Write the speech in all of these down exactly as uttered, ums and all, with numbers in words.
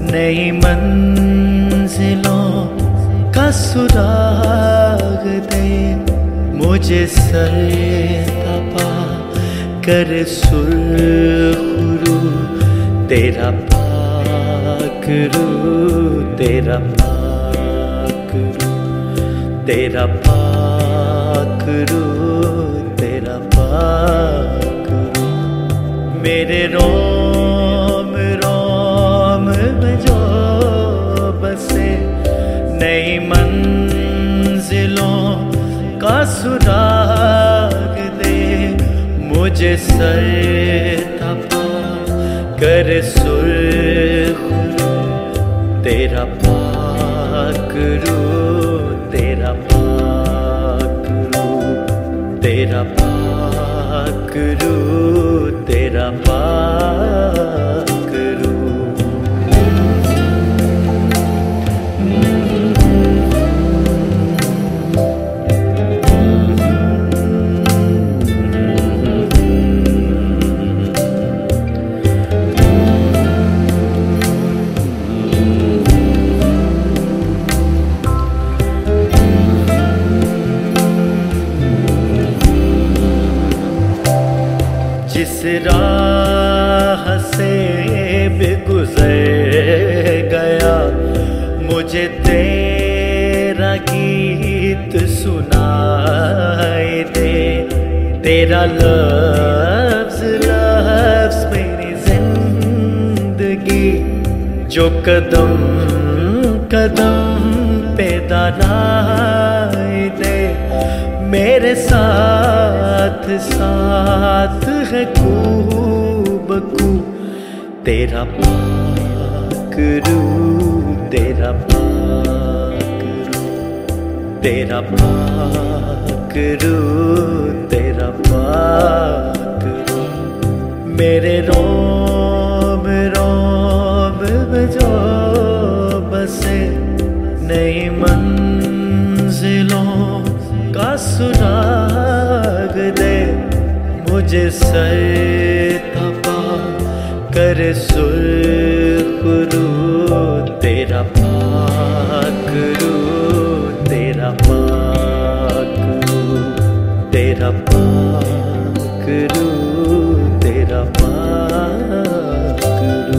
नई मंजिलों का सुराग दे मुझे सर तपा कर सुरखरू तेरा पाक रू तेरा पाक रू तेरा पाक रू तेरा पाक रू मेरे रोम रोम में जो बसे नई मंजिलों का सुराग दे मुझे सर तपा कर सुरखरू तेरा पाक रू तेरा पाक रू तेरा पाक रू तेरा पाक रू जिस राह से भी गुजर गया मुझे तेरा गीत सुनाई दे तेरा लफ्ज लफ्ज मेरी जिंदगी जो कदम कदम पे दानाई दे मेरे साथ साथ है खूबकू तेरा पाक रू तेरा पाक रू तेरा पाक रू तेरा पाक रू मेरे रोम रोम में जो बसे नई मंजिलों का सुराग दे मुझे सर तपा कर सुरखरू तेरा पाक रू तेरा पाक रू तेरा पाक रू तेरा पाक रू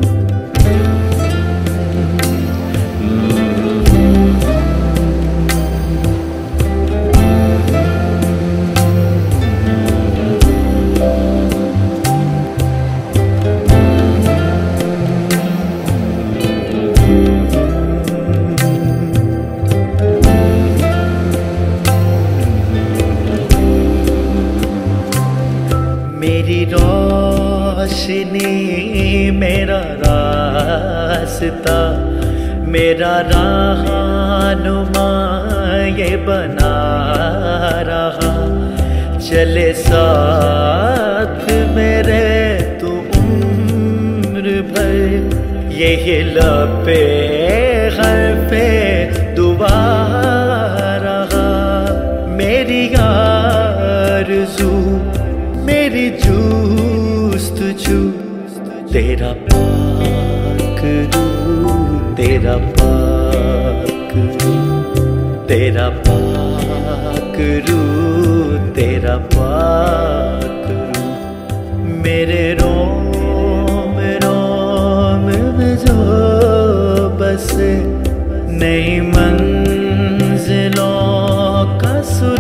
मेरी रोशनी मेरा रास्ता मेरा रहनुमा ये बना रहा चले साथ मेरे तू उम्र भर यही लपे हर पे दुआ रहा मेरी आरज़ू मेरी जुस्तजू तेरा पाक रू तेरा पाक रू तेरा पाक रू तेरा पाक रू मेरे रोम रोम में जो बसे नई मंजिलों का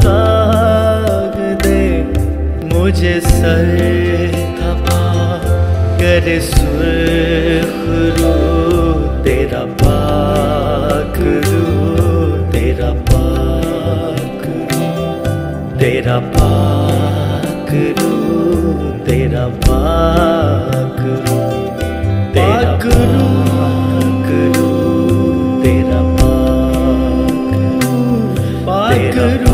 सुराग दे मुझे सर तपा कर सुरखरू तेरा पाक रू तेरा पाक रू तेरा पाक रू तेरा पाक रू तेरा पाक रू तेरा पाक रू पाक रू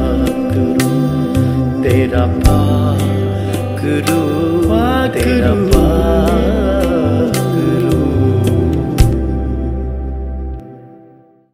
तेरा पाक रू तेरा